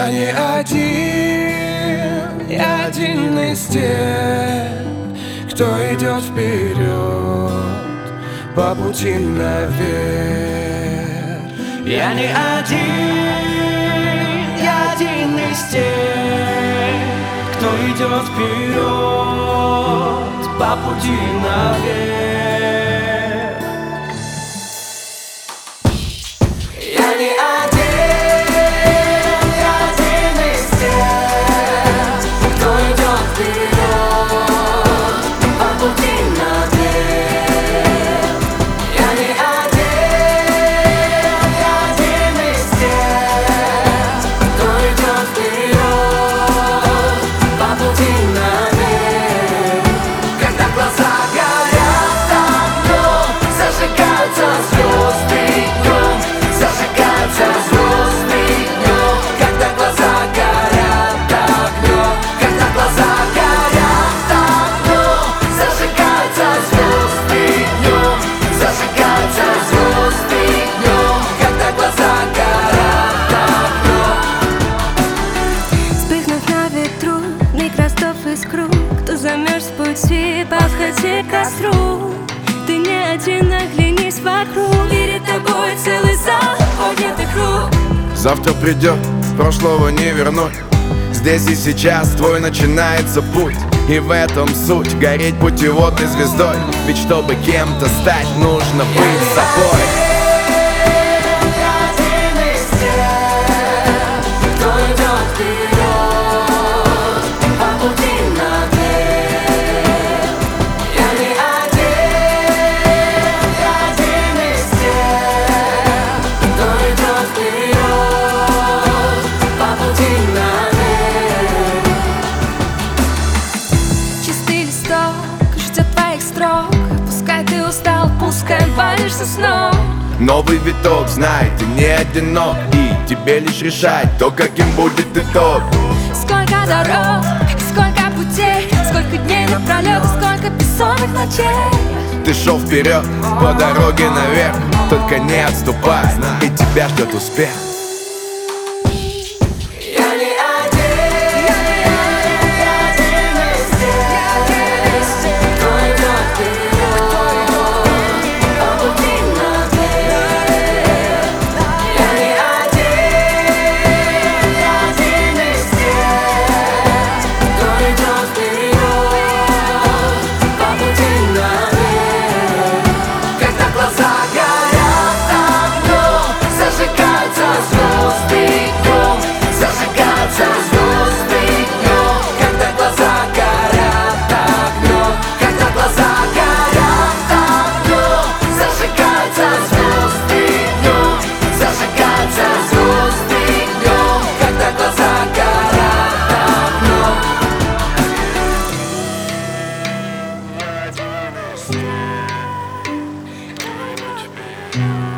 Я не один, я один из тех, кто идет вперед по пути наверх. Я не один, я один из тех, кто идет вперед по пути наверх. Я не один, я один из тех, кто идет вперед по пути наверх. Я не один, я один из тех, кто идет вперед по пути наверх. Когда глаза горят огнем, зажигаются звезды днем, зажигаются звезды днем. Когда глаза горят огнем, когда глаза горят огнем, зажигаются звезды днем, зажигаются звезды днем. Когда глаза горят огнем. Вспыхнув на ветру, миг ростов искру. Кто замерз в пути, подходи к костру. Ты не один, оглянись вокруг. Перед тобой целый зал поднятых рук. Завтра придет, прошлого не вернуть. Здесь и сейчас твой начинается путь. И в этом суть, гореть путеводной звездой. Ведь чтобы кем-то стать, нужно быть собой. Я один из тех, кто идет вперед по пути наверх. Я не один, я один из тех, кто идет вперед по пути наверх. Чистый листок ждет твоих строк. Пускай ты устал, пускай валишься с ног. Новый виток, знай, ты не одинок. И тебе лишь решать то, каким будет итог. Сколько дорог, сколько путей, сколько дней напролет, сколько бессонных ночей. Ты шел вперед по дороге наверх, только не отступай, и тебя ждет успех. Я не один, я один из тех, кто идет вперед по пути наверх. Я не один, я один из тех, кто идет вперед по пути наверх. Когда глаза горят огнем, зажигаются звезды днем, зажигаются звезды днем. Когда глаза горят огнем, когда глаза горят огнем, зажигаются звезды днем, зажигаются звезды днем. Когда глаза горят огнем. Я один из тех, кто идет вперед.